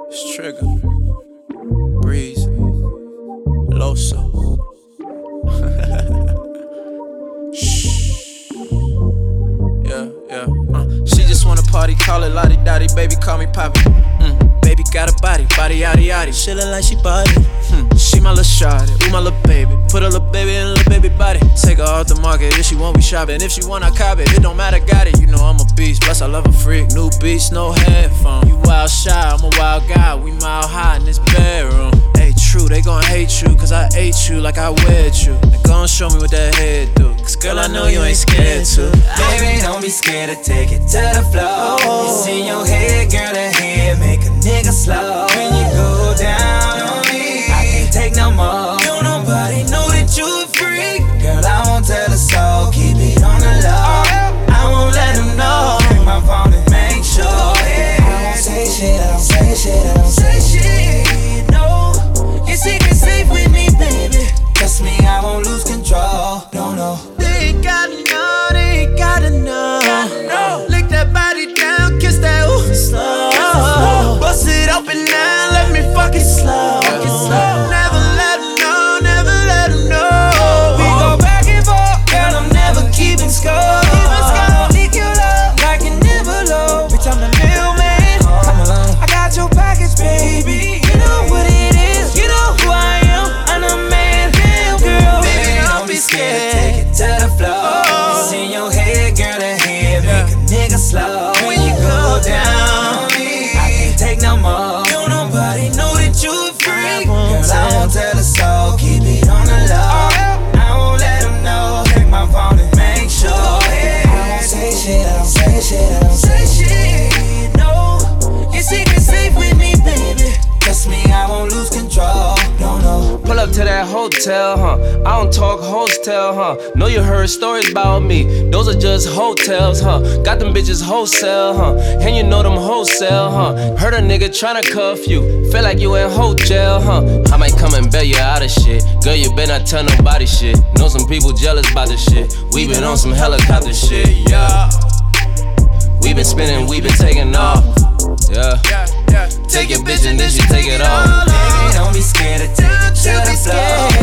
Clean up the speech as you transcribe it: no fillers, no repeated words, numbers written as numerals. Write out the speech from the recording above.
It's Trigger, Breeze, Loso. Shh. Yeah. She just wanna party, call it lottie dotty, baby call me poppy. Baby got a body yaddy yaddy. She look like she body. She my little shawty, ooh my little baby. Put a little baby in a little baby body. Take her off the market if she won't be shopping. If she want, I cop it. It don't matter, got it. You know I'm a beast, plus I love a freak. New beats, no headphone. You wild shy, I'm a wild guy. We mile high in this bedroom. Hey, true, they gon' hate you, cause I ate you like I wed you. They gon' show me what that head do, cause girl, I know you ain't scared to. Baby, don't be scared to take it to the floor. It's in your head, girl, the head make a nigga slow. When you go down on me, I can't take no more. Don't nobody know that you a freak. Girl, I won't tell the soul, keep it on the low. I won't let them know. Bring my phone and make sure. I don't say shit, I don't say shit, I don't say shit. No, your secret's safe with me, baby. Trust me, I won't lose control. No. They ain't gotta know, they ain't gotta know. Lick that body down, kiss that ooh slow. Bust it open now, let me fuck it slow. Never let them know, never let them know. We go back and forth, girl, I'm never keeping score. Leak your love like an envelope. Bitch, I'm the mailman. Come along, I got your package, baby. You know what it is, you know who I am. I'm the man, damn girl. Baby, don't be scared, take it to the floor. It's in your head, girl, the head make a nigga slow. When you go down on me, I can't take no more. Don't nobody know that you a freak. Girl, I won't tell the soul, keep it on the low. I won't let them know. Take my phone and make sure. I don't say shit, I don't say shit, I don't say shit. No, your secret's safe with me, baby. Trust me, I won't lose control. No. Pull up to that hotel, I don't talk hostel, Know you heard stories about me, those are just hotels, Got them bitches wholesale, And you know them wholesale, Heard a nigga tryna cuff you, feel like you in hotel, I might come and bail you out of shit. Girl, you better not tell nobody shit. Know some people jealous about this shit. We been on some helicopter shit, yeah. We been spinning, we been taking off, yeah. Take your bitch and then she take it off. Baby, don't be scared to take it to the floor.